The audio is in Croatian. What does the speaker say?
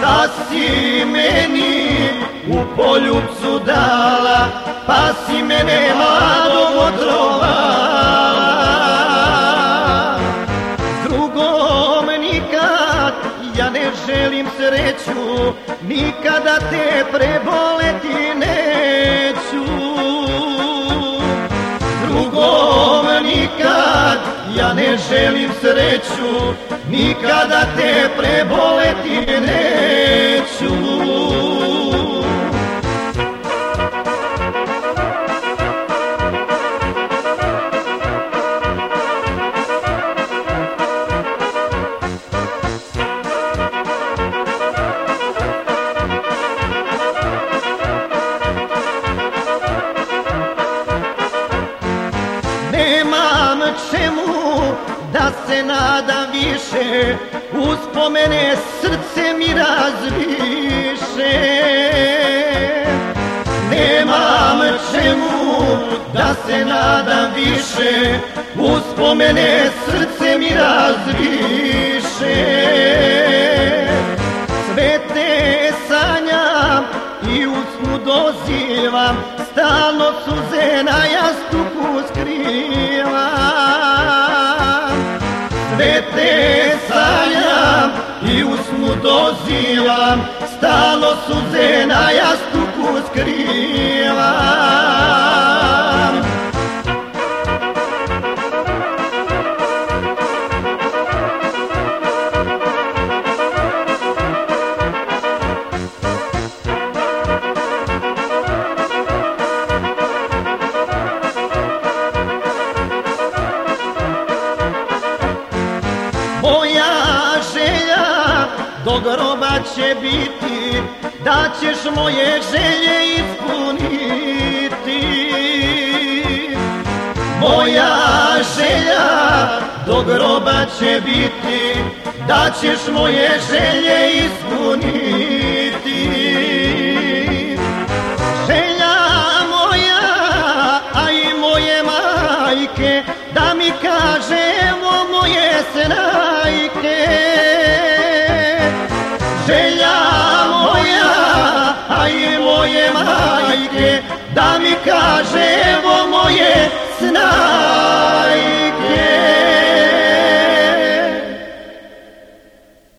da si meni u poljupcu dala, pa si mene mladom otrovala. S drugom nikad ja ne želim sreću, nikada te preboleti neću. S drugom nikad ja ne želim sreću, nikada te preboleti neću. Nemam čemu da se nadam više, uspomene srce mi razviše. Nemam čemu da se nadam više, uspomene srce mi razviše. Sve te sanjam i u snu dozivam, stalno suze na jastuku skrivam. Sve te sanjam i u snu dozivam, stalno suze na jastuku skrivam. Moja želja do groba će biti, da ćeš moje želje ispuniti. Moja želja do groba će biti, da ćeš moje želje ispuniti. Želja moja, a i moje majke, da mi kaže evo moje snajke. Želja moja, a i moje majke, da mi kaže evo moje snajke.